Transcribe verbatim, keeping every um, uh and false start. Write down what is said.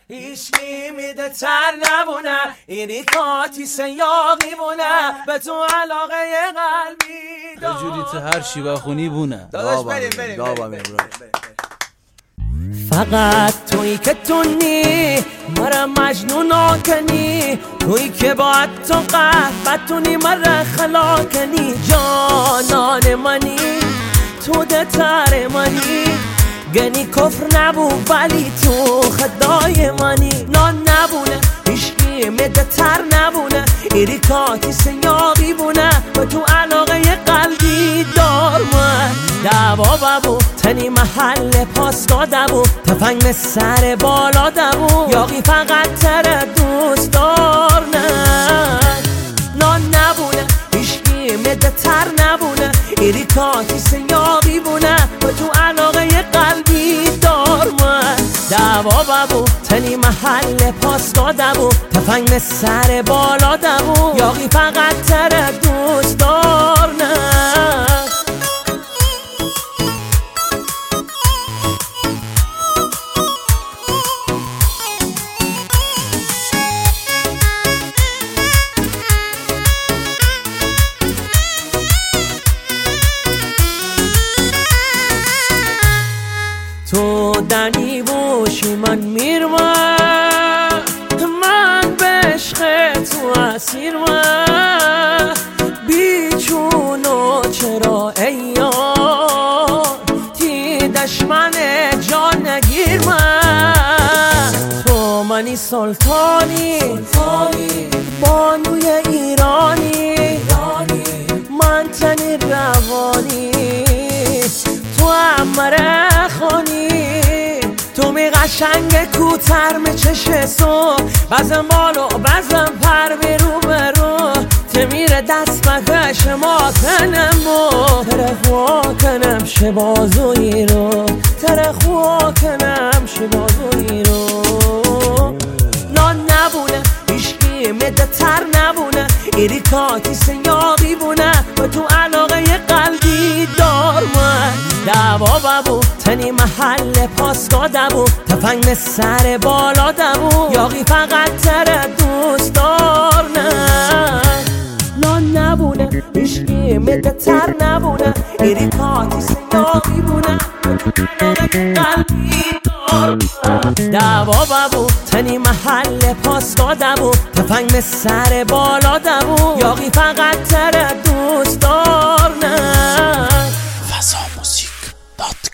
هیچکی میده تر نبونه، اینی کاتی سیاقی بونه، به تو علاقه قلبی دار جوری تو هر چی بخونی بونه. داداش بریم بریم بریم فقط تویی که تونی مرا مجنون کنی، تویی که باید تو قهر بتونی مرا خلا کنی. جانان منی تو دتر منی، گنی کفر نبو ولی تو خدای منی. نان نبونه هیچکی میده تر نبونه، ایری کاتی سیاقی بونه، و تو علاقه قلبی دار من. دعوا ببو تنی محل پاس دادبو، تفنگ سر بالا دبو، یاقی فقط تر دوست دار نه. نان نبونه هیچکی میده تر نبونه، ایری کاتی سیاقی بونه، و تو علاقه قلبی دار من. دعوا ببو تنی محل پاس دادبو، تفنگ سر بالا دبو، یاقی فقط تر دوست دار نه. تو دنی باشی من میرم، من به عشق تو اسیر من، بیچونو چرا ایار تی دشمن جان نگیر من. تو منی سلطانی بانوی ایرانی، من تنی روانی تو امره خانی. تو می قشنگ کوتر می چشه سو، بزن بالو بزن پر بیرو برو، تمیر دست بکش ما کنم و تره خوا کنم شبازوی رو، تره خوا کنم شبازوی رو. نان نبونه هیچکی میده تر نبونه، ایری کاتی سیاقی بونه، و تو علاقه قلبی دار من. دعوا ببو تنی محل پاس دادبو، تفنگ سر بالا دبو، یاقی فقط تر دوست دار نه. نان نبونه هیچکی میده تر نبونه، ایری کاتی سیاقی بونه، قلبی دار من. دعوا ببو تنی محل پاس دادبو، تفنگ سر بالا دبو، یاقی فقط تر دوست دار نه. فضا موزیک دات